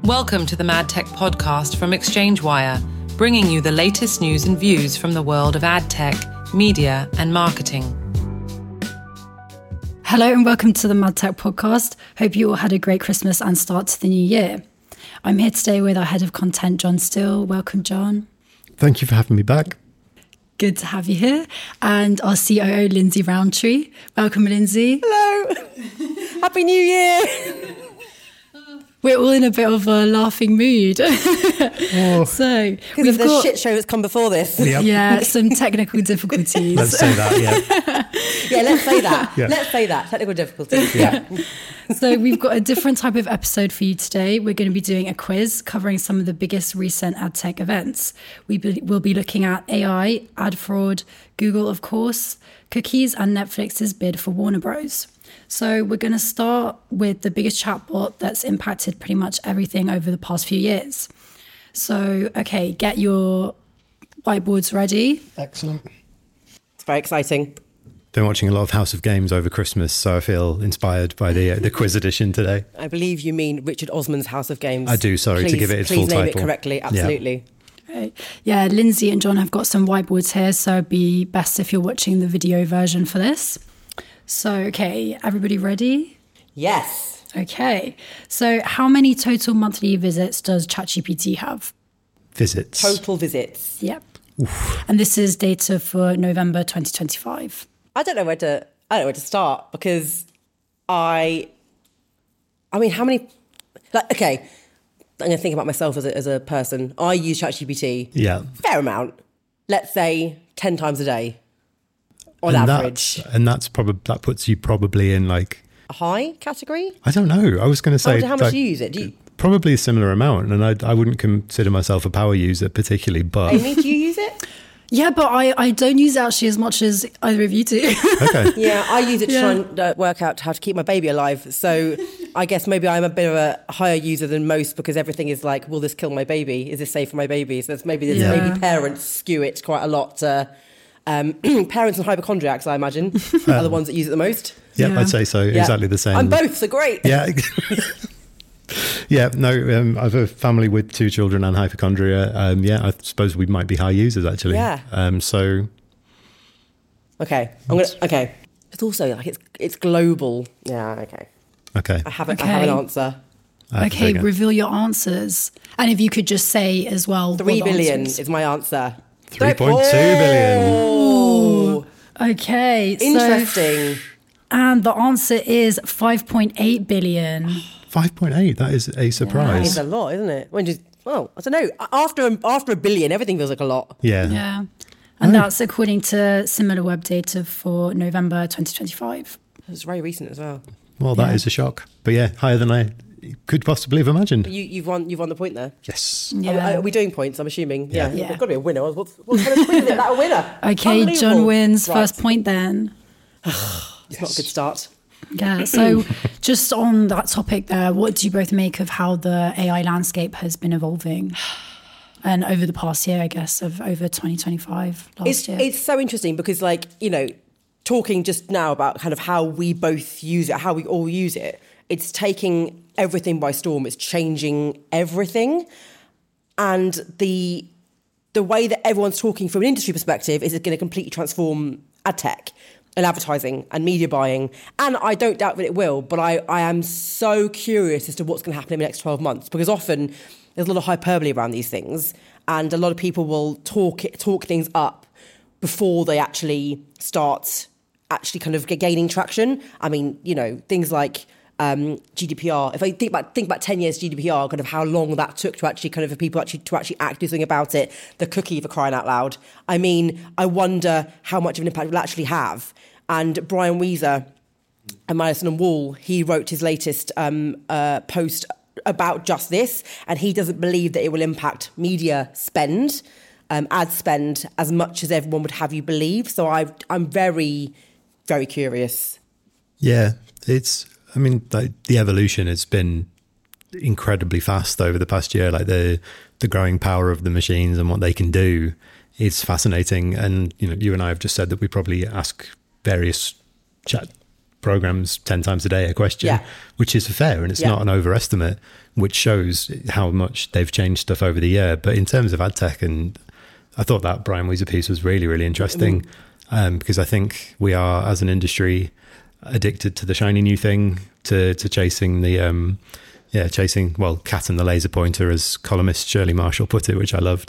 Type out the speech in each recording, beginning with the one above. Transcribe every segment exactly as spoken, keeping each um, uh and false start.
Welcome to the Mad Tech podcast from Exchange Wire, bringing you the latest news and views from the world of ad tech, media, and marketing. Hello and welcome to the Mad Tech podcast. Hope you all had a great Christmas and start to the new year. I'm here today with our head of content, John Still. Welcome, John. Thank you for having me back. Good to have you here. And our C O O, Lindsay Roundtree. Welcome, Lindsay. Hello. Happy New Year. We're all in a bit of a laughing mood. Oh. So because of the got, shit show that's come before this. Yep. Yeah, some technical difficulties. Let's say that, yeah. yeah, let's say that. Yeah. Let's say that. Technical difficulties. Yeah. So we've got a different type of episode for you today. We're going to be doing a quiz covering some of the biggest recent ad tech events. We be, will be looking at A I, ad fraud, Google, of course, cookies, and Netflix's bid for Warner Bros. So we're going to start with the biggest chatbot that's impacted pretty much everything over the past few years. So, okay, get your whiteboards ready. Excellent. It's very exciting. Been watching a lot of House of Games over Christmas, so I feel inspired by the uh, the quiz edition today. I believe you mean Richard Osman's House of Games. I do, sorry, please, to give it its please full name title. it correctly, absolutely. Yeah. Right. Yeah, Lindsay and John have got some whiteboards here, so it'd be best if you're watching the video version for this. So, okay, everybody ready? Yes. Okay, so how many total monthly visits does ChatGPT have? Visits. Total visits. Yep. Oof. And this is data for November twenty twenty-five. I don't know where to. I don't know where to start because I. I mean, how many? Like, okay, I'm going to think about myself as a as a person. I use ChatGPT. Yeah. Fair amount. Let's say ten times a day. On and average. That's, and that's probably that puts you probably in like a high category. I don't know. I was going to say how, how much like, do you use it? Do you, probably a similar amount, and I I wouldn't consider myself a power user particularly. But Amy, do you use it? Yeah, but I, I don't use it actually as much as either of you do. Okay. Yeah, I use it to Yeah. try and uh, work out how to keep my baby alive. So I guess maybe I'm a bit of a higher user than most because everything is like, will this kill my baby? Is this safe for my baby? So it's maybe there's Yeah. maybe parents skew it quite a lot. Uh, um, parents and hypochondriacs, I imagine, are the ones that use it the most. Yeah, Yeah. I'd say so. Yeah. Exactly the same. I'm both, so great. Yeah. Yeah, no, um, I have a family with two children and hypochondria. Um, yeah, I suppose we might be high users actually. Yeah. Um, so. Okay, I'm gonna. Okay, it's also like it's it's global. Yeah. Okay. Okay. I haven't. Okay. I have an answer. Uh, Okay, there you go. reveal your answers. And if you could just say as well. Three what the billion answer is. is my answer. three point two billion. Oh, Okay, so, interesting. and the answer is five point eight billion. five point eight, that is a That is surprise. a lot, isn't it? When just, well, I don't know. After a, after a billion, everything feels like a lot. Yeah. Yeah. And that's according to similar web data for November twenty twenty-five. It's very recent as well. Well, that is Yeah. a shock. But yeah, higher than I could possibly have imagined. But you, you've won. You've won the point there. Yes. Yeah. Are, are we doing points? I'm assuming. Yeah. Yeah. Yeah. There's got to be a winner. What, what kind of quiz is it? That a winner? Okay, John Unbelievable. wins Right. first point then. It's not a good start. Yeah, so just on that topic there, what do you both make of how the A I landscape has been evolving? And over the past year, I guess, of over twenty twenty-five, last It's year. it's so interesting because, like, you know, talking just now about kind of how we both use it, how we all use it. It's taking everything by storm. It's changing everything, and the the way that everyone's talking from an industry perspective is going to completely transform ad tech and advertising and media buying. And I don't doubt that it will, but I, I am so curious as to what's going to happen in the next twelve months, because often there's a lot of hyperbole around these things, and a lot of people will talk talk things up before they actually start actually kind of gaining traction. I mean, you know, things like um, G D P R. If I think about think about ten years G D P R, kind of how long that took to actually kind of for people actually to actually act do something about it. The cookie, for crying out loud. I mean, I wonder how much of an impact it will actually have. And Brian Weezer and Madison and Wall, he wrote his latest um, uh, post about just this, and he doesn't believe that it will impact media spend, um, ad spend, as much as everyone would have you believe. So I, I'm very, very curious. Yeah, it's, I mean, like the evolution has been incredibly fast over the past year. Like the the growing power of the machines and what they can do is fascinating. And, you know, you and I have just said that we probably ask various chat programs ten times a day a question, Yeah. which is fair, and it's Yeah. not an overestimate, which shows how much they've changed stuff over the year. But in terms of ad tech, and I thought that Brian Weiser piece was really, really interesting, um, because I think we are, as an industry, addicted to the shiny new thing, to to chasing the um, yeah, chasing well, cat and the laser pointer, as columnist Shirley Marshall put it, which I loved.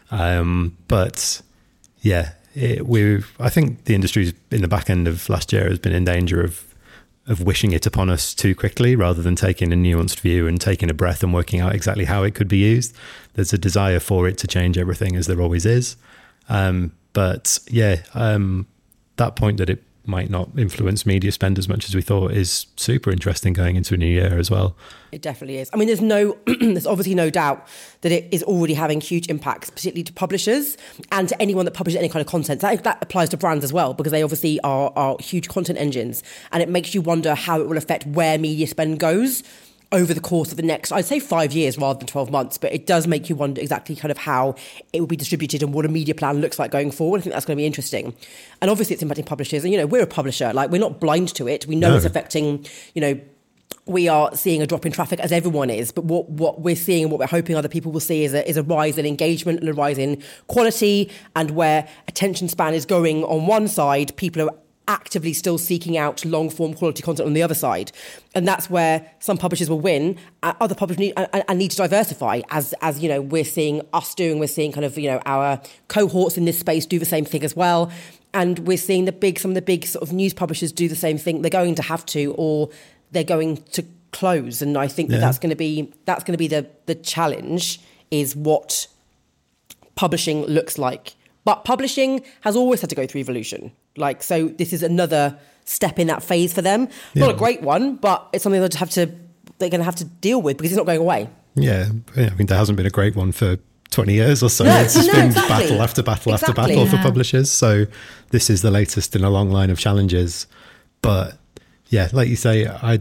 Um, but yeah, it, we I think the industry in the back end of last year has been in danger of of wishing it upon us too quickly, rather than taking a nuanced view and taking a breath and working out exactly how it could be used. There's a desire for it to change everything, as there always is. Um, but yeah, um, that point that it might not influence media spend as much as we thought is super interesting going into a new year as well. It definitely is. I mean, there's no, there's obviously no doubt that it is already having huge impacts, particularly to publishers and to anyone that publishes any kind of content. That, that applies to brands as well, because they obviously are, are huge content engines. And it makes you wonder how it will affect where media spend goes over the course of the next, I'd say five years rather than twelve months. But it does make you wonder exactly kind of how it will be distributed and what a media plan looks like going forward. I think that's going to be interesting. And obviously it's impacting publishers. And, you know, we're a publisher. Like, we're not blind to it. We know No. it's affecting, you know, we are seeing a drop in traffic, as everyone is. But what, what we're seeing and what we're hoping other people will see is a, is a rise in engagement and a rise in quality, and where attention span is going on one side, people are actively still seeking out long form quality content on the other side. And that's where some publishers will win, uh, other publishers need, uh, uh, need to diversify, as, as, you know, we're seeing us doing, we're seeing kind of, you know, our cohorts in this space do the same thing as well. And we're seeing the big, some of the big sort of news publishers do the same thing. They're going to have to, or they're going to close. And I think that Yeah. that's going to be, that's going to be the, the challenge, is what publishing looks like. But publishing has always had to go through evolution. Like, so this is another step in that phase for them. Not Yeah. a great one, but it's something they'll have to, they're going to have to deal with, because it's not going away. Yeah, yeah, I mean, there hasn't been a great one for twenty years or so. No, It's just no, been exactly. battle after battle after Exactly. battle for Yeah. publishers. So this is the latest in a long line of challenges. But yeah, like you say, I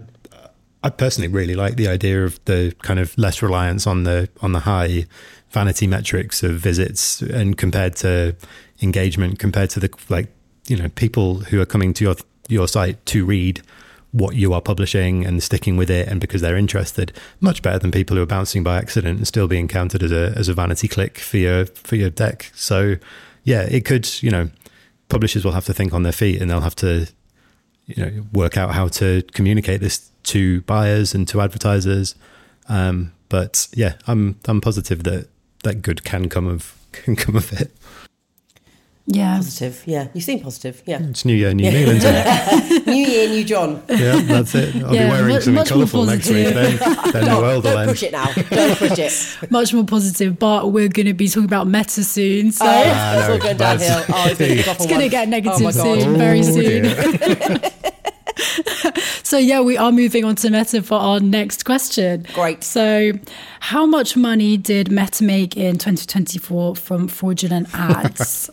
I personally really like the idea of the kind of less reliance on the on the high vanity metrics of visits, and compared to engagement, compared to the, like, you know, people who are coming to your your site to read what you are publishing and sticking with it, and because they're interested, much better than people who are bouncing by accident and still being counted as a as a vanity click for your for your deck. So yeah, it could, you know, publishers will have to think on their feet, and they'll have to, you know, work out how to communicate this to buyers and to advertisers. Um, but yeah, I'm I'm positive that that good can come of can come of it. Yeah. Positive, yeah. You seem positive, yeah. It's New Year, New Me, isn't it? New year, new John. Yeah, that's it. I'll Yeah, be wearing mu- something much more colourful next week. Then, then the world will Don't end. push it now. Don't push it. Much more positive, but we're going to be talking about Meta soon. So Oh, Ah, it's no, all going that's- downhill. Oh, it's going to it's going to get negative Oh my God. soon, very Oh, soon. dear. So yeah, we are moving on to Meta for our next question. Great. So how much money did Meta make in twenty twenty-four from fraudulent ads?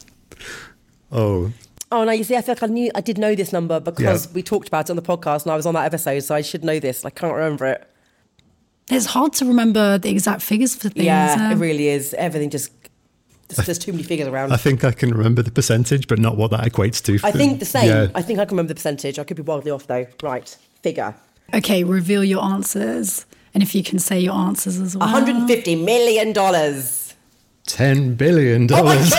Oh, Oh, no, you see, I feel like I knew, I did know this number because Yeah. we talked about it on the podcast and I was on that episode, so I should know this. I can't remember it. It's hard to remember the exact figures for things. Yeah, um, it really is. Everything just, there's, there's too many figures around. I think I can remember the percentage, but not what that equates to. I think the same. Yeah. I think I can remember the percentage. I could be wildly off though. Right, figure. Okay, reveal your answers. And if you can say your answers as well. one hundred fifty million dollars. ten billion Oh dollars.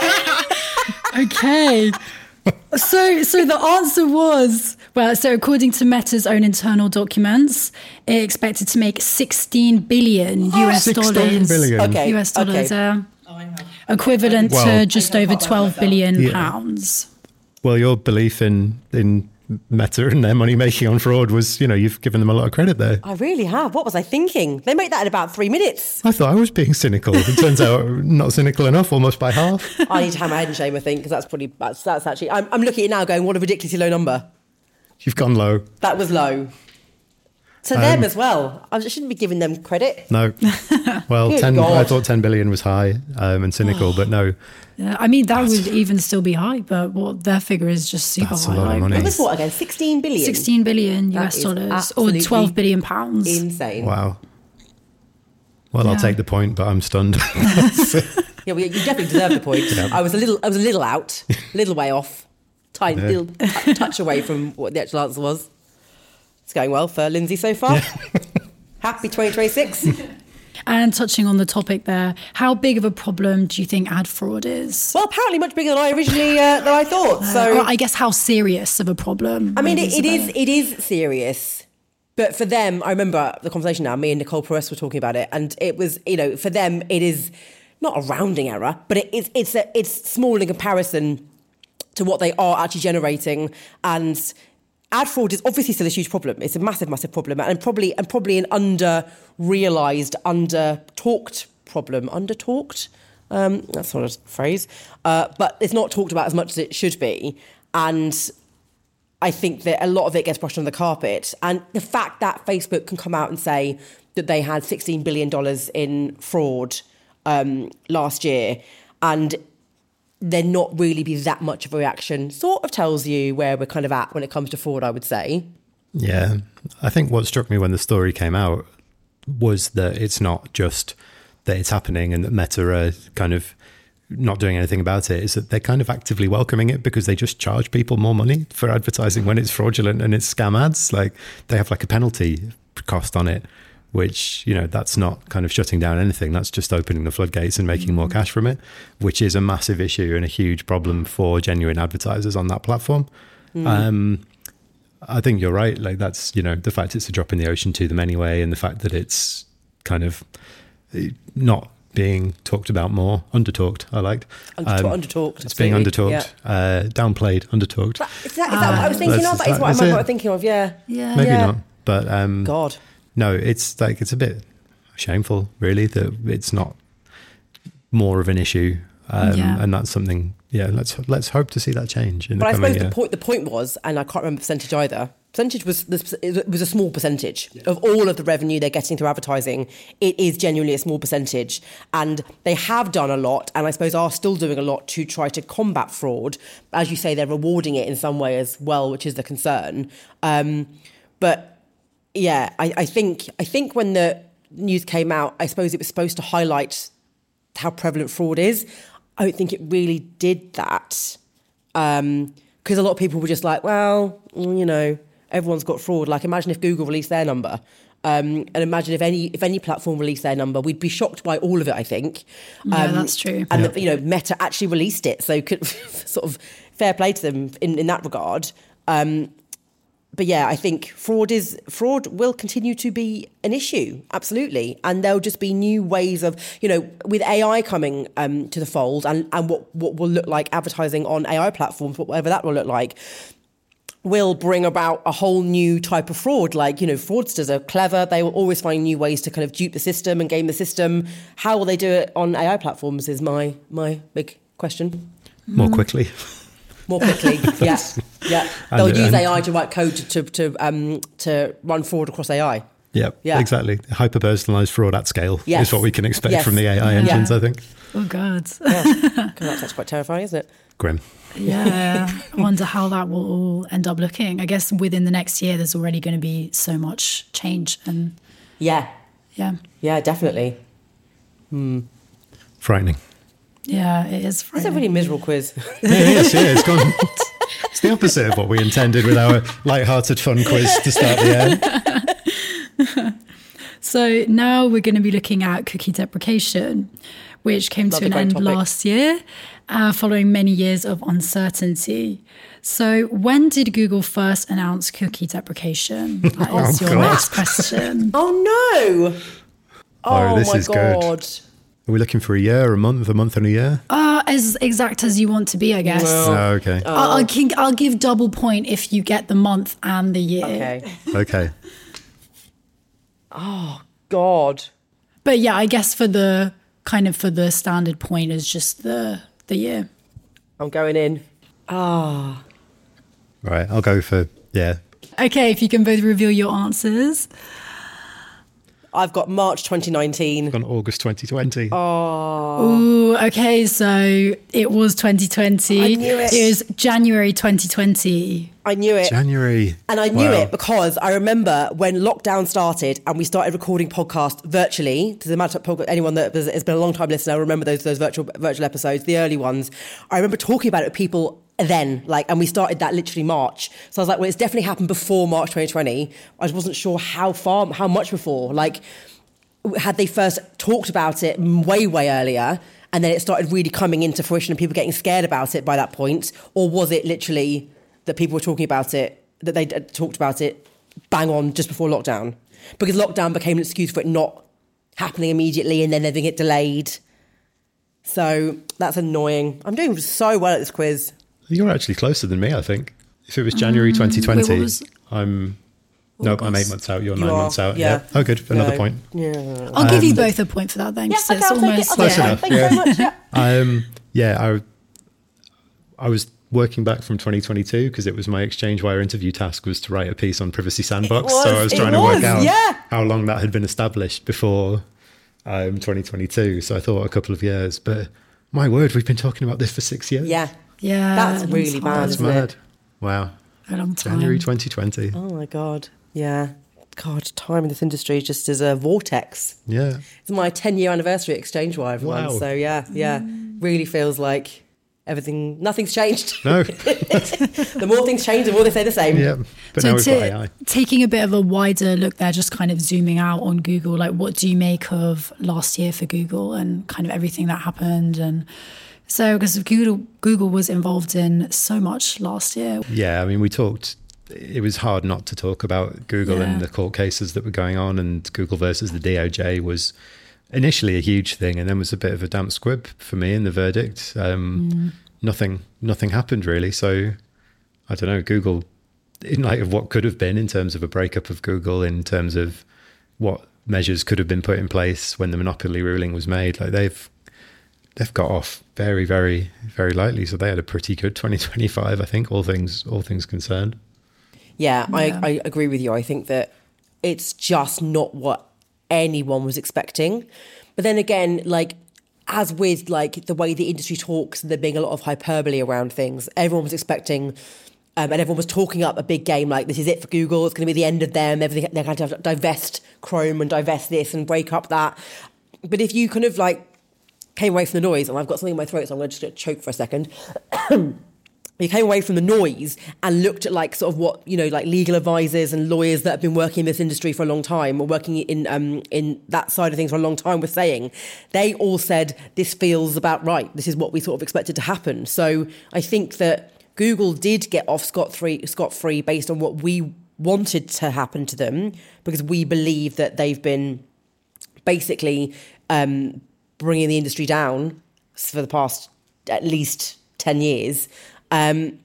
Okay. So, so the answer was, well, so according to Meta's own internal documents, it expected to make sixteen billion U S sixteen dollars. billion. Okay. U S dollars, okay. uh, equivalent Well- to just over twelve billion Yeah. pounds. Well, your belief in in Meta and their money making on fraud was, you know, you've given them a lot of credit there. I really have. What was I thinking? They make that in about three minutes. I thought I was being cynical. It turns out not cynical enough, almost by half. I need to have my head in shame, I think, because that's probably, that's, that's actually, I'm, I'm looking at it now going, what a ridiculously low number. You've gone low. That was low. To Um, them as well. I shouldn't be giving them credit. No. Well, Good ten. I God. thought ten billion was high um, and cynical, but no. Yeah, I mean, that would even still be high, but what their figure is just super That's a high. lot of like money. It was what again? sixteen billion? sixteen billion That U S is dollars or absolutely twelve billion pounds. Insane. Wow. Well, I'll Yeah. take the point, but I'm stunned. Yeah, well, you definitely deserve the point. I was a little, I was a little out, a little way off, tiny Yeah. little t- touch away from what the actual answer was. It's going well for Lindsay so far. Happy twenty twenty-six. And touching on the topic there, how big of a problem do you think ad fraud is? Well, apparently much bigger than I originally uh, than I thought. So or I guess how serious of a problem? I mean, it, it is about? it is serious. But for them, I remember the conversation now, me and Nicole Perez were talking about it, and it was, you know, for them, it is not a rounding error, but it, it's it's a, it's small in comparison to what they are actually generating. And ad fraud is obviously still a huge problem. It's a massive, massive problem, and probably and probably an under-realised, under-talked problem. Under-talked? Um, that's not a phrase. Uh, but it's not talked about as much as it should be. And I think that a lot of it gets brushed under the carpet. And the fact that Facebook can come out and say that they had sixteen billion dollars in fraud um, last year, and there not really be that much of a reaction, sort of tells you where we're kind of at when it comes to fraud, I would say. Yeah. I think what struck me when the story came out was that it's not just that it's happening and that Meta are kind of not doing anything about it. Is that they're kind of actively welcoming it because they just charge people more money for advertising when it's fraudulent and it's scam ads. Like they have like a penalty cost on it, which, you know, that's not kind of shutting down anything. That's just opening the floodgates and making more cash from it, which is a massive issue and a huge problem for genuine advertisers on that platform. Mm. Um, I think you're right. Like that's, you know, the fact it's a drop in the ocean to them anyway, and the fact that it's kind of not being talked about more, under-talked, I liked. Under- um, under-talked. It's being under-talked, yeah. uh, downplayed, under-talked. That, is, that, is that what I was thinking that's, of? That is what I'm thinking of, yeah. Yeah. Maybe yeah. not, but... Um, God. No, it's like, it's a bit shameful, really, that it's not more of an issue. Um, yeah. And that's something, yeah, let's let's hope to see that change in but the I coming suppose year. the point, the point was, and I can't remember percentage either, percentage was it was a small percentage yeah. of all of the revenue they're getting through advertising. It is genuinely a small percentage, and they have done a lot, and I suppose are still doing a lot to try to combat fraud. As you say, they're rewarding it in some way as well, which is the concern. Um, but yeah, I, I think I think when the news came out, I suppose it was supposed to highlight how prevalent fraud is. I don't think it really did that. Um, because a lot of people were just like, well, you know, everyone's got fraud. Like, imagine if Google released their number. Um, and imagine if any if any platform released their number, we'd be shocked by all of it, I think. Um, yeah, that's true. And, yeah. the, you know, Meta actually released it. So could, sort of fair play to them in, in that regard. Um, but yeah, I think fraud is fraud will continue to be an issue, absolutely. And there'll just be new ways of, you know, with A I coming um, to the fold and, and what, what will look like advertising on A I platforms, whatever that will look like, will bring about a whole new type of fraud. Like, you know, fraudsters are clever. They will always find new ways to kind of dupe the system and game the system. How will they do it on A I platforms is my my big question. More quickly. More quickly, yeah, yeah. They'll And- use and- A I to write code to to um to run fraud across A I. Yep, Yeah. exactly. Hyper-personalised fraud at scale Yes. is what we can expect Yes. from the A I Yeah. engines, I think. Oh, God. Yeah. that's, that's quite terrifying, isn't it? Grim. Yeah. I wonder how that will all end up looking. I guess within the next year, there's already going to be so much change. And Yeah, yeah. yeah, definitely. Frightening. Yeah, it is It's a frightening. really miserable quiz. Yeah, yes, yeah, it's gone. It's the opposite of what we intended with our light-hearted fun quiz to start the year. So now we're going to be looking at cookie deprecation, which came Another to an great end topic. last year, uh, following many years of uncertainty. So when did Google first announce cookie deprecation? That is Oh, your God. next question. Oh no! Oh, Oh, this my is good. god! Are we looking for a year, a month, a month and a year? Uh, as exact as you want to be, I guess. Well, Oh, okay. I'll, I'll, gi- I'll give double point if you get the month and the year. Okay. Okay. God. But yeah, I guess for the kind of for the standard point is just the the year. I'm going in. Ah. Right, I'll go for, yeah. Okay, if you can both reveal your answers. I've got March twenty nineteen. On August twenty twenty. Oh. Ooh, okay, so it was twenty twenty. I knew it. It was January twenty twenty. I knew it. January. And I knew Wow. it because I remember when lockdown started and we started recording podcasts virtually. Does it matter to anyone that has been a long time listener? I remember those those virtual virtual episodes, the early ones. I remember talking about it with people then, like, and we started that literally March. So I was like, well, it's definitely happened before March twenty twenty. I just wasn't sure how far, how much before. Like, had they first talked about it way, way earlier, and then it started really coming into fruition and people getting scared about it by that point? Or was it literally that people were talking about it, that they talked about it bang on just before lockdown? Because lockdown became an excuse for it not happening immediately and then having it delayed. So that's annoying. I'm doing so well at this quiz. You're actually closer than me, I think. If it was January Um, twenty twenty, wait, what was- I'm... Nope, I'm eight months out. You're You nine are, months out. yeah. Yeah. Oh, good. Another No. point. Yeah. I'll give you Um, both a point for that then. Yeah, 'cause okay, it's I'll take it. almost I'll Close take it. enough, Thank you yeah. very much. Yeah. Um, yeah, I, I was working back from twenty twenty-two because it was my Exchange Wire interview task was to write a piece on Privacy Sandbox. was, so I was it trying to was, work out yeah. how long that had been established before um, twenty twenty-two. So I thought a couple of years. But my word, we've been talking about this for six years. Yeah. Yeah. That's a long really time. bad, That's isn't mad. it? Wow. A long time. January twenty twenty. Oh my God. Yeah. God, time in this industry just is a vortex. Yeah. It's my ten-year anniversary at Exchange Wire, everyone. Wow. So yeah, yeah. Really feels like everything, nothing's changed. No. The more things change, the more they stay the same. Yeah. But So now we've got to- A I. taking a bit of a wider look there, just kind of zooming out on Google, like what do you make of last year for Google and kind of everything that happened? And so, because Google, Google was involved in so much last year. Yeah, I mean, we talked, it was hard not to talk about Google Yeah. and the court cases that were going on, and Google versus the D O J was initially a huge thing and then was a bit of a damp squib for me in the verdict. Um, Mm. Nothing, nothing happened really. So I don't know, Google, in light of what could have been in terms of a breakup of Google, in terms of what measures could have been put in place when the monopoly ruling was made, like they've, they've got off very, very, very lightly. So they had a pretty good twenty twenty-five, I think, all things, all things concerned. Yeah, Yeah. I, I agree with you. I think that it's just not what anyone was expecting. But then again, like, as with like the way the industry talks and there being a lot of hyperbole around things, everyone was expecting um, and everyone was talking up a big game like, this is it for Google, it's going to be the end of them, everything, they're going to have to divest Chrome and divest this and break up that. But if you kind of like came away from the noise, and I've got something in my throat, so I'm going to just choke for a second. You came away from the noise and looked at like sort of what, you know, like legal advisors and lawyers that have been working in this industry for a long time or working in um, in that side of things for a long time were saying, they all said, this feels about right. This is what we sort of expected to happen. So I think that Google did get off scot-free, scot-free based on what we wanted to happen to them, because we believe that they've been basically um, bringing the industry down for the past at least ten years. Um,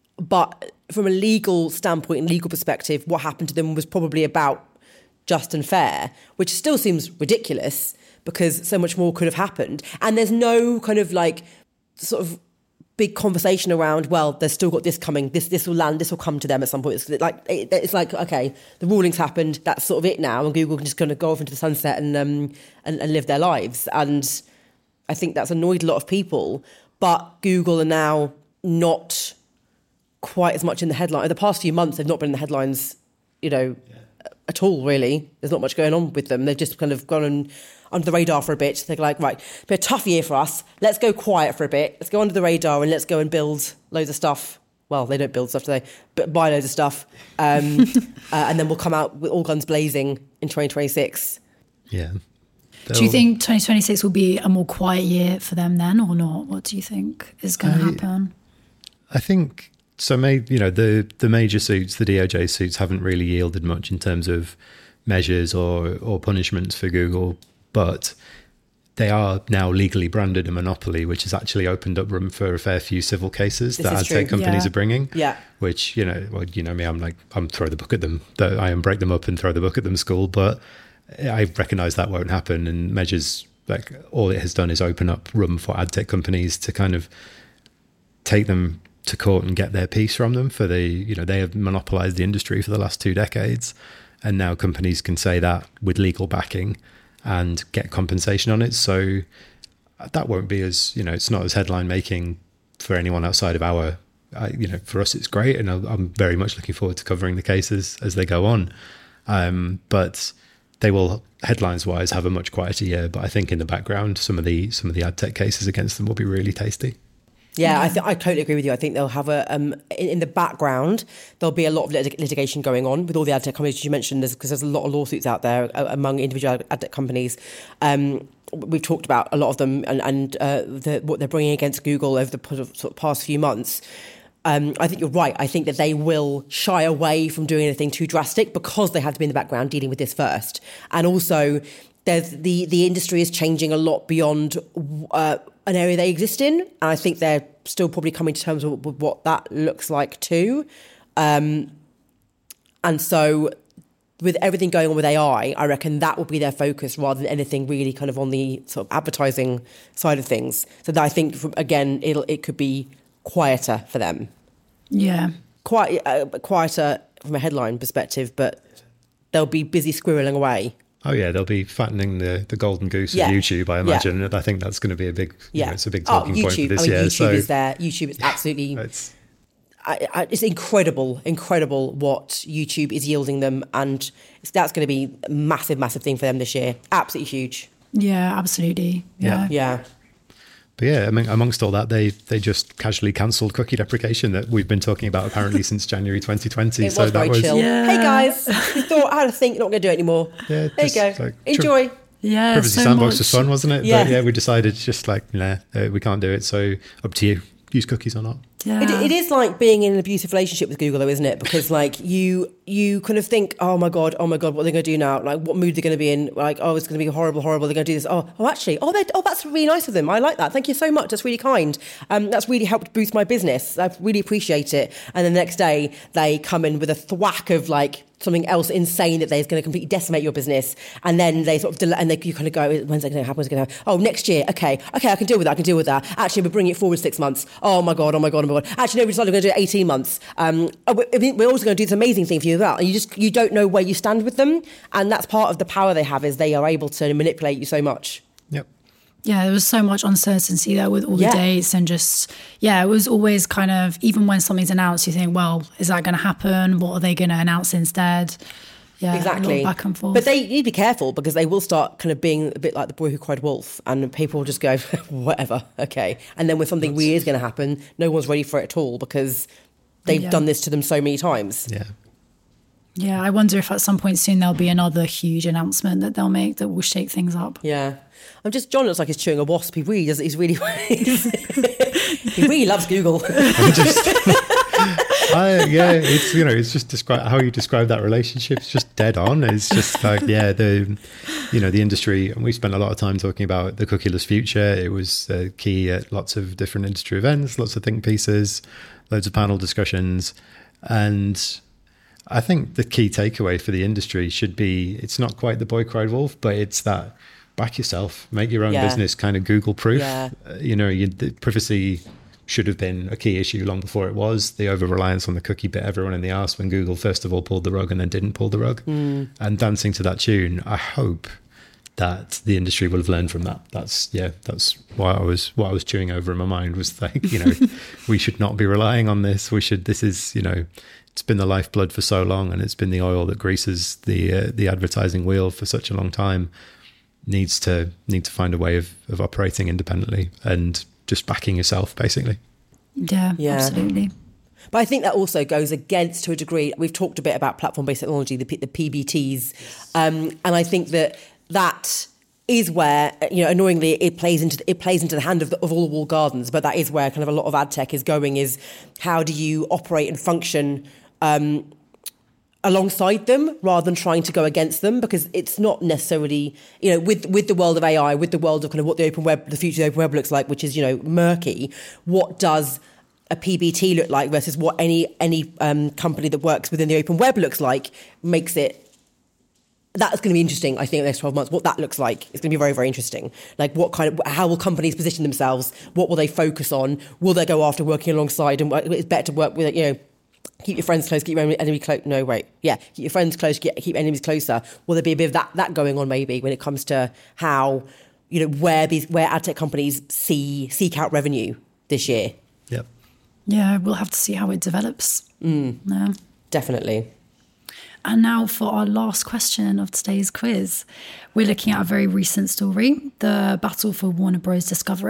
but from a legal standpoint and legal perspective, what happened to them was probably about just and fair, which still seems ridiculous because so much more could have happened. And there's no kind of like sort of big conversation around, well, they've still got this coming, this this will land, this will come to them at some point. It's like, it, it's like, okay, the ruling's happened, that's sort of it now, and Google can just kind of go off into the sunset and um and, and live their lives. And I think that's annoyed a lot of people. But Google are now not quite as much in the headline. The past few months, they've not been in the headlines, you know, yeah. at all, really. There's not much going on with them. They've just kind of gone on, under the radar for a bit. They're like, right, it's been a tough year for us. Let's go quiet for a bit. Let's go under the radar and let's go and build loads of stuff. Well, they don't build stuff today, but buy loads of stuff. Um, uh, and then we'll come out with all guns blazing in twenty twenty-six. Yeah. Do you think twenty twenty-six will be a more quiet year for them then or not? What do you think is going to happen? I think so. Maybe, you know, the the major suits, the D O J suits, haven't really yielded much in terms of measures or or punishments for Google, but they are now legally branded a monopoly, which has actually opened up room for a fair few civil cases This that is ad true. tech companies Yeah. are bringing. Yeah. Which, you know, well, you know me, I'm like, I'm throw the book at them. I am break them up and throw the book at them school, but I recognise that won't happen. And measures, like, all it has done is open up room for ad tech companies to kind of take them to court and get their piece from them for the, you know, they have monopolised the industry for the last two decades. And now companies can say that with legal backing and get compensation on it. So that won't be as, you know, it's not as headline making for anyone outside of our, uh, you know, for us it's great. And I'm very much looking forward to covering the cases as they go on. Um, but they will, headlines wise, have a much quieter year. But I think in the background, some of the some of the ad tech cases against them will be really tasty. Yeah, yeah. I think I totally agree with you. I think they'll have a um in, in the background there'll be a lot of lit- litigation going on with all the ad tech companies you mentioned, because there's, there's a lot of lawsuits out there uh, among individual ad tech companies. Um, we've talked about a lot of them and and uh, the, what they're bringing against Google over the sort of past few months. Um, I think you're right. I think that they will shy away from doing anything too drastic because they have to be in the background dealing with this first, and also. There's the, the industry is changing a lot beyond uh, an area they exist in. And I think they're still probably coming to terms with, with what that looks like too. Um, and so with everything going on with A I, I reckon that will be their focus rather than anything really kind of on the sort of advertising side of things. So that I think, again, it'll, it could be quieter for them. Yeah. Quite, uh, quieter from a headline perspective, but they'll be busy squirreling away. Oh yeah, they'll be fattening the, the golden goose yeah. of YouTube, I imagine. Yeah. And I think that's going to be a big, yeah. you know, it's a big talking oh, YouTube, point for this I mean, year. YouTube so is there. YouTube is absolutely. it's, I, I, it's incredible, incredible what YouTube is yielding them, and it's, that's going to be a massive, massive thing for them this year. Absolutely huge. Yeah, absolutely. Yeah. Yeah. Yeah. But yeah, I mean, amongst all that, they they just casually cancelled cookie deprecation that we've been talking about apparently since January twenty twenty. It so was that very was chill. Yeah. Hey guys, you thought I had to think, not going to do it anymore. Yeah, there you go. just like, Enjoy. Yeah. Privacy so Sandbox much. was fun, wasn't it? Yeah. But yeah, we decided just like, nah, uh, we can't do it. So up to you. Use cookies or not. Yeah. It, it is like being in an abusive relationship with Google, though, isn't it? Because like you, you kind of think, oh my god, oh my god, what are they going to do now? Like, what mood they're going to be in? Like, oh, it's going to be horrible, horrible. They're going to do this. Oh, oh, actually, oh, oh, that's really nice of them. I like that. Thank you so much. That's really kind. Um, that's really helped boost my business. I really appreciate it. And then the next day, they come in with a thwack of like something else insane that they're going to completely decimate your business, and then they sort of delay, and they you kind of go, when's it going to happen? When's it going to happen? Oh, next year. Okay, okay, I can deal with that. I can deal with that. Actually, we're bringing it forward six months. Oh my god, oh my god, oh my god. Actually, no, we decided we're going to do it eighteen months. Um, we're also going to do this amazing thing for you as well. And you just you don't know where you stand with them, and that's part of the power they have, is they are able to manipulate you so much. Yep. Yeah, there was so much uncertainty there with all the Yeah. dates, and just, yeah, it was always kind of, even when something's announced, you think, well, is that going to happen? What are they going to announce instead? Yeah, Exactly. a lot back and forth. But they need to be careful, because they will start kind of being a bit like the boy who cried wolf, and people will just go, whatever, okay. And then when something weird is going to happen, no one's ready for it at all, because they've Yeah. done this to them so many times. Yeah. Yeah, I wonder if at some point soon there'll be another huge announcement that they'll make that will shake things up. Yeah. I'm just, John looks like he's chewing a wasp. He really does. He's really, he really loves Google. I'm just, I, yeah, it's, you know, it's just describe how you describe that relationship. It's just dead on. It's just like, yeah, the, you know, the industry, and we spent a lot of time talking about the cookieless future. It was uh, key at lots of different industry events, lots of think pieces, loads of panel discussions. And I think the key takeaway for the industry should be, it's not quite the boy cried wolf, but it's that back yourself, make your own Yeah. business kind of Google proof. Yeah. Uh, you know, you, the privacy should have been a key issue long before it was. The over-reliance on the cookie bit everyone in the arse when Google first of all pulled the rug and then didn't pull the rug. Mm. And dancing to that tune, I hope that the industry will have learned from that. That's, yeah, that's why I was, what I was chewing over in my mind was like, you know, we should not be relying on this. We should, this is, you know, it's been the lifeblood for so long, and it's been the oil that greases the uh, the advertising wheel for such a long time. Needs to need to find a way of, of operating independently and just backing yourself, basically. Yeah, Yeah. absolutely. But I think that also goes against, to a degree, we've talked a bit about platform-based technology, the, P- the P B Ts. Um, and I think that that is where, you know, annoyingly, it plays into it plays into the hand of, the, of all the walled gardens. But that is where kind of a lot of ad tech is going, is how do you operate and function um, alongside them rather than trying to go against them, because it's not necessarily, you know, with with the world of A I, with the world of kind of what the open web, the future of the open web looks like, which is, you know, murky. What does a P B T look like versus what any any um, company that works within the open web looks like, makes it, that's going to be interesting, I think, in the next twelve months. What that looks like is going to be very, very interesting. Like, what kind of, how will companies position themselves? What will they focus on? Will they go after working alongside? And it's better to work with, you know, keep your friends close, keep your enemy close. No, wait. Yeah, keep your friends close, keep, keep enemies closer. Will there be a bit of that, that going on maybe when it comes to how, you know, where these, where ad tech companies see, seek out revenue this year? Yep. Yeah, we'll have to see how it develops. Mm, Yeah. definitely. And now for our last question of today's quiz. We're looking at a very recent story, the battle for Warner Bros. Discovery.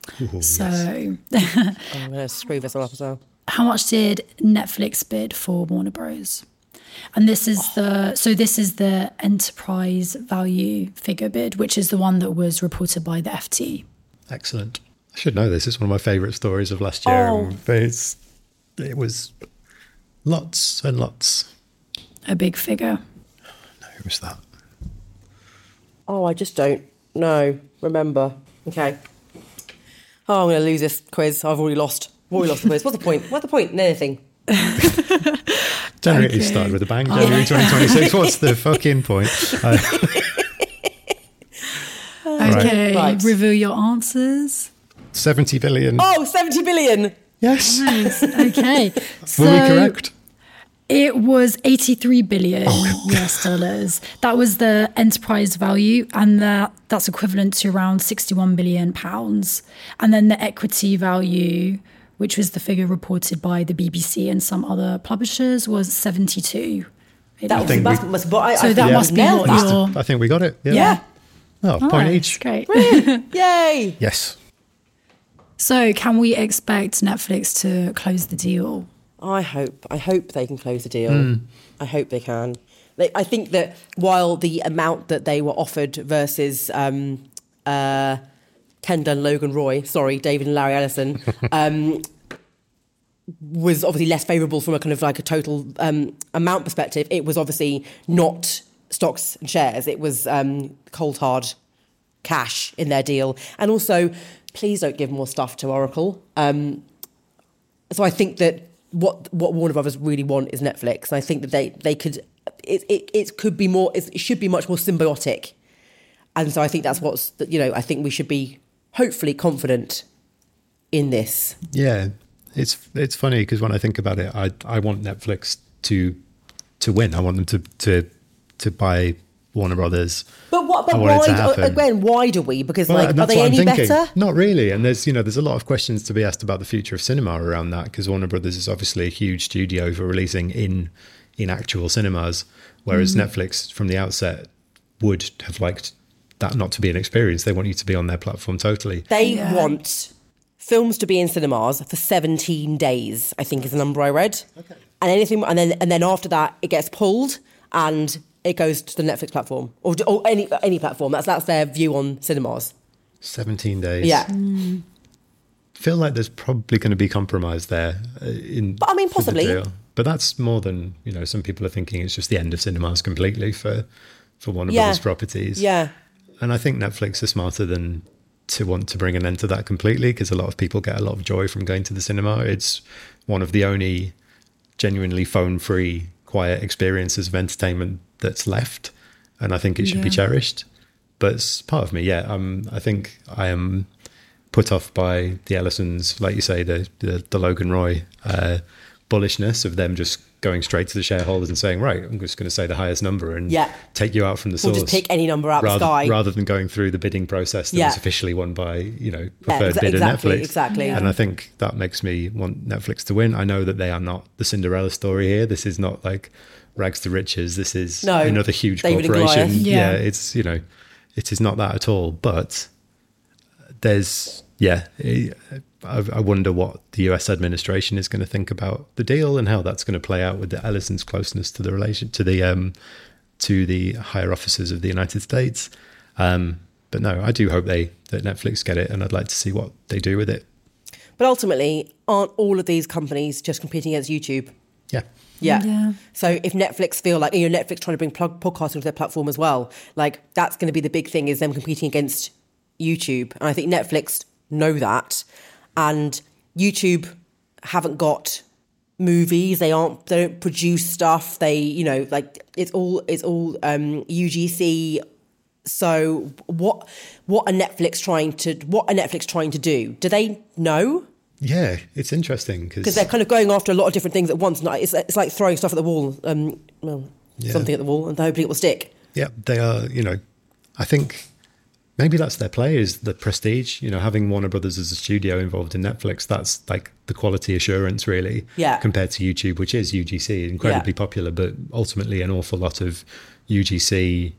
Ooh, So, yes. I'm going to screw this one up as well. how much did Netflix bid for Warner Bros? And this is the so this is the enterprise value figure bid, which is the one that was reported by the F T. Excellent. I should know this. It's one of my favourite stories of last year. Oh. But it's, it was lots and lots. A big figure. No, who was that? Oh, I just don't know. Remember. Okay. Oh, I'm going to lose this quiz. I've already lost. I've already lost the quiz. What's the point? What's the point in anything? January Okay. started with a bang. January twenty twenty-six. What's the fucking point? Uh, Okay, Right. reveal your answers. seventy billion. Oh, seventy billion. Yes. Okay, so Were we correct? it was eighty-three billion Oh, U S dollars. That was the enterprise value, and that that's equivalent to around sixty-one billion pounds. And then the equity value, which was the figure reported by the B B C and some other publishers, was seventy-two. That was, think must, we- must, but I, So I that think must we be nailed what that. you're- I think we got it. Yeah. Yeah. Oh, point Nice, each. Great. Yay. Yes. So, can we expect Netflix to close the deal? I hope. I hope they can close the deal. Hmm. I hope they can. They, I think that while the amount that they were offered versus um, uh, Ken Dunn, Logan Roy, sorry, David and Larry Ellison, um, was obviously less favourable from a kind of like a total um, amount perspective. It was obviously not stocks and shares. It was um, cold hard cash in their deal. And also, please don't give more stuff to Oracle. Um, so I think that what what Warner Brothers really want is Netflix. And I think that they, they could, it, it, it could be more, it should be much more symbiotic. And so I think that's what's, you know, I think we should be hopefully confident in this. Yeah. It's it's funny because when I think about it, I I want Netflix to to win. I want them to to to buy Warner Brothers. But what? But I want it why? to happen. Again, why do we? Because Well, like, are that's they what I'm any thinking. better? Not really. And there's, you know, there's a lot of questions to be asked about the future of cinema around that, because Warner Brothers is obviously a huge studio for releasing in in actual cinemas, whereas Mm. Netflix from the outset would have liked that not to be an experience. They want you to be on their platform totally. They Yeah. want films to be in cinemas for seventeen days. I think is the number I read. Okay. And anything, and then and then after that, it gets pulled and it goes to the Netflix platform or, or any any platform. That's that's their view on cinemas. seventeen days. Yeah. Feel like there's probably going to be compromise there. Uh, in, But I mean, for the possibly. deal. But that's more than, you know, some people are thinking it's just the end of cinemas completely for, for Warner Yeah. Brothers properties. Yeah. And I think Netflix is smarter than to want to bring an end to that completely, because a lot of people get a lot of joy from going to the cinema. It's one of the only genuinely phone-free, quiet experiences of entertainment that's left. And I think it should be Yeah. cherished. But it's part of me, yeah, um, I think I am put off by the Ellisons, like you say, the the, the Logan Roy uh, bullishness of them just going straight to the shareholders and saying, right, I'm just going to say the highest number and Yeah. take you out from the Or source. just pick any number out of rather, the sky. rather than going through the bidding process that Yeah. was officially won by, you know, Yeah, preferred exa- bidder exactly, Netflix. exactly. Yeah. And I think that makes me want Netflix to win. I know that they are not the Cinderella story here. This is not like rags to riches. This is No, another huge David and corporation. Goliath. Yeah. Yeah. it's, you know, it is not that at all. But there's, yeah, I, I wonder what the U S administration is going to think about the deal and how that's going to play out with the Ellison's closeness to the relation to the um, to the higher officers of the United States. Um, but no, I do hope they that Netflix get it, and I'd like to see what they do with it. But ultimately, aren't all of these companies just competing against YouTube? Yeah. Yeah. Yeah. So if Netflix feel like, you know, Netflix trying to bring plug- podcasting to their platform as well, like that's going to be the big thing, is them competing against YouTube. And I think Netflix know that. And YouTube haven't got movies. They aren't, they don't produce stuff. They, you know, like it's all, it's all um, U G C. So what, what are Netflix trying to, what are Netflix trying to do? Do they know? Yeah, it's interesting Because because they're kind of going after a lot of different things at once. And it's, it's like throwing stuff at the wall, um, well, Yeah. something at the wall, and hoping it will stick. yeah, they are. You know, I think maybe that's their play, is the prestige. You know, having Warner Brothers as a studio involved in Netflix, that's like the quality assurance, really. Yeah. Compared to YouTube, which is U G C, incredibly Yeah. popular, but ultimately an awful lot of U G C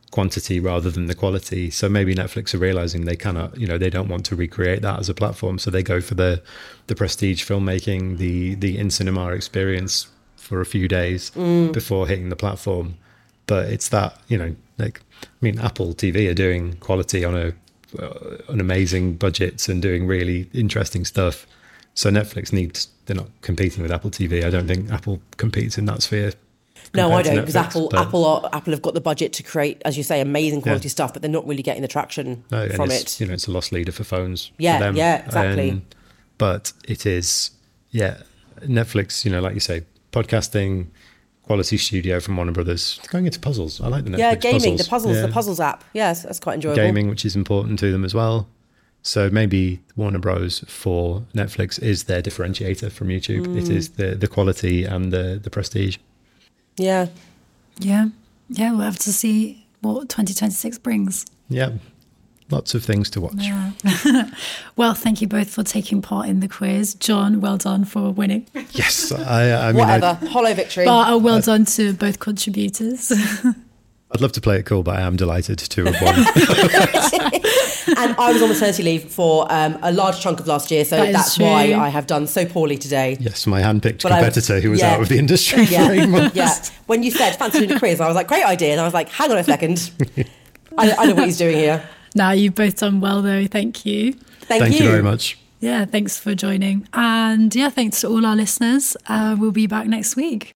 quantity rather than the quality. So maybe Netflix are realizing they cannot, you know, they don't want to recreate that as a platform. So they go for the the prestige filmmaking, the the in cinema experience for a few days mm. before hitting the platform. But it's that, you know, like, I mean, Apple T V are doing quality on a uh, an amazing budgets and doing really interesting stuff. So Netflix needs, they're not competing with Apple T V. I don't think Apple competes in that sphere. No, I don't, because Apple, Apple, are, Apple have got the budget to create, as you say, amazing quality yeah. stuff, but they're not really getting the traction no, from it. You know, it's a loss leader for phones. Yeah, for them. yeah, exactly. Um, but it is, yeah, Netflix. You know, like you say, podcasting, quality studio from Warner Brothers. Going into puzzles, I like the Netflix yeah, gaming, puzzles. the puzzles, yeah. the puzzles app. Yes, that's quite enjoyable. Gaming, which is important to them as well. So maybe Warner Bros. For Netflix is their differentiator from YouTube. Mm. It is the the quality and the the prestige. Yeah. Yeah. Yeah, we'll have to see what twenty twenty-six brings. Yeah. Lots of things to watch. Yeah. Well, thank you both for taking part in the quiz. John, well done for winning. Yes. I, I mean, Whatever. I, Hollow victory. But uh, well done to both contributors. I'd love to play it cool, but I am delighted to have won. And I was on maternity leave for um, a large chunk of last year, so that that's true. why I have done so poorly today. Yes, my hand-picked But competitor I, who was yeah. out of the industry yeah. for eight months. Yeah. When you said fancy doing a quiz, I was like, great idea. And I was like, hang on a second. I, I know what he's doing here. Now, you've both done well, though. Thank you. Thank, Thank you. you very much. Yeah, thanks for joining. And yeah, thanks to all our listeners. Uh, we'll be back next week.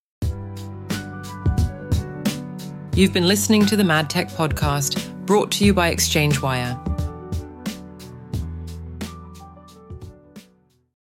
You've been listening to the MadTech podcast, brought to you by Exchange Wire.